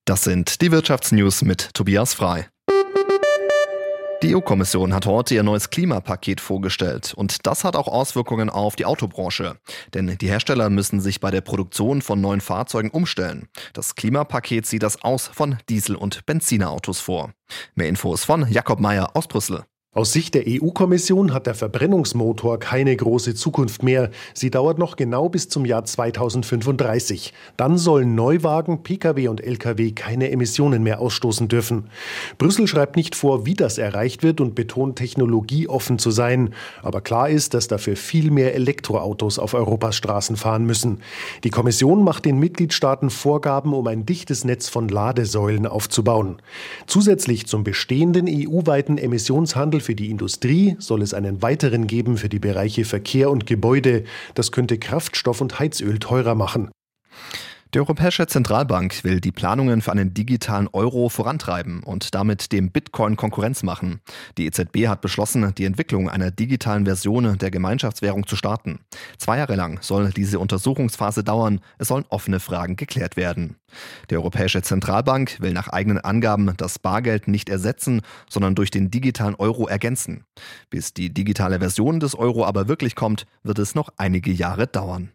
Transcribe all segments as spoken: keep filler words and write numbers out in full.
Das sind die Wirtschaftsnews mit Tobias Frei. Die E U-Kommission hat heute ihr neues Klimapaket vorgestellt und das hat auch Auswirkungen auf die Autobranche. Denn die Hersteller müssen sich bei der Produktion von neuen Fahrzeugen umstellen. Das Klimapaket sieht das Aus von Diesel- und Benzinerautos vor. Mehr Infos von Jakob Meyer aus Brüssel. Aus Sicht der E U-Kommission hat der Verbrennungsmotor keine große Zukunft mehr. Sie dauert noch genau bis zum Jahr zweitausendfünfunddreißig. Dann sollen Neuwagen, Pkw und Lkw keine Emissionen mehr ausstoßen dürfen. Brüssel schreibt nicht vor, wie das erreicht wird und betont, technologieoffen zu sein. Aber klar ist, dass dafür viel mehr Elektroautos auf Europas Straßen fahren müssen. Die Kommission macht den Mitgliedstaaten Vorgaben, um ein dichtes Netz von Ladesäulen aufzubauen. Zusätzlich zum bestehenden E U-weiten Emissionshandel für die Industrie soll es einen weiteren geben für die Bereiche Verkehr und Gebäude. Das könnte Kraftstoff und Heizöl teurer machen. Die Europäische Zentralbank will die Planungen für einen digitalen Euro vorantreiben und damit dem Bitcoin Konkurrenz machen. Die E Z B hat beschlossen, die Entwicklung einer digitalen Version der Gemeinschaftswährung zu starten. Zwei Jahre lang soll diese Untersuchungsphase dauern. Es sollen offene Fragen geklärt werden. Die Europäische Zentralbank will nach eigenen Angaben das Bargeld nicht ersetzen, sondern durch den digitalen Euro ergänzen. Bis die digitale Version des Euro aber wirklich kommt, wird es noch einige Jahre dauern.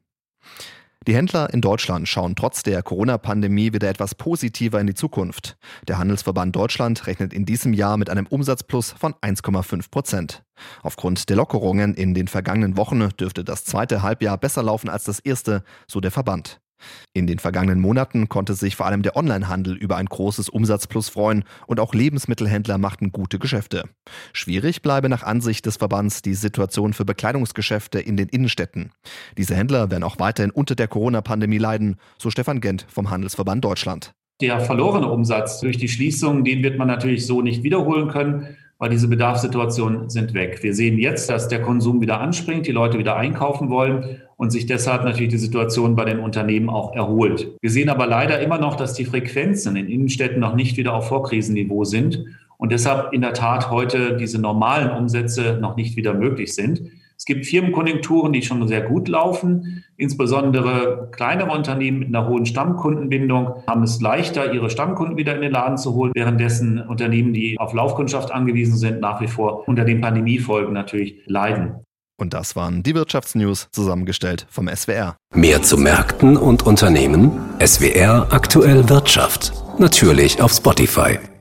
Die Händler in Deutschland schauen trotz der Corona-Pandemie wieder etwas positiver in die Zukunft. Der Handelsverband Deutschland rechnet in diesem Jahr mit einem Umsatzplus von eins Komma fünf Prozent. Aufgrund der Lockerungen in den vergangenen Wochen dürfte das zweite Halbjahr besser laufen als das erste, so der Verband. In den vergangenen Monaten konnte sich vor allem der Onlinehandel über ein großes Umsatzplus freuen und auch Lebensmittelhändler machten gute Geschäfte. Schwierig bleibe nach Ansicht des Verbands die Situation für Bekleidungsgeschäfte in den Innenstädten. Diese Händler werden auch weiterhin unter der Corona-Pandemie leiden, so Stefan Gent vom Handelsverband Deutschland. Der verlorene Umsatz durch die Schließung, den wird man natürlich so nicht wiederholen können, weil diese Bedarfssituationen sind weg. Wir sehen jetzt, dass der Konsum wieder anspringt, die Leute wieder einkaufen wollen und sich deshalb natürlich die Situation bei den Unternehmen auch erholt. Wir sehen aber leider immer noch, dass die Frequenzen in Innenstädten noch nicht wieder auf Vorkrisenniveau sind und deshalb in der Tat heute diese normalen Umsätze noch nicht wieder möglich sind. Es gibt Firmenkonjunkturen, die schon sehr gut laufen. Insbesondere kleinere Unternehmen mit einer hohen Stammkundenbindung haben es leichter, ihre Stammkunden wieder in den Laden zu holen, währenddessen Unternehmen, die auf Laufkundschaft angewiesen sind, nach wie vor unter den Pandemiefolgen natürlich leiden. Und das waren die Wirtschaftsnews, zusammengestellt vom S W R. Mehr zu Märkten und Unternehmen? S W R Aktuell Wirtschaft. Natürlich auf Spotify.